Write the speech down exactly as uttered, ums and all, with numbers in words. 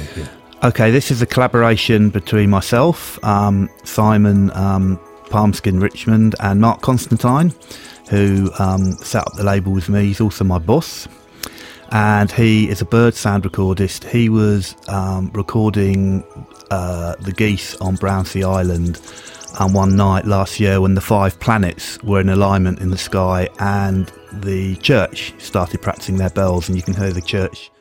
here? Okay, this is a collaboration between myself, um, Simon um, Palmskin Richmond, and Mark Constantine, who um, set up the label with me. He's also my boss, and he is a bird sound recordist. He was um, recording uh, the geese on Brownsea Island um, one night last year when the five planets were in alignment in the sky, and the church started practicing their bells, and you can hear the church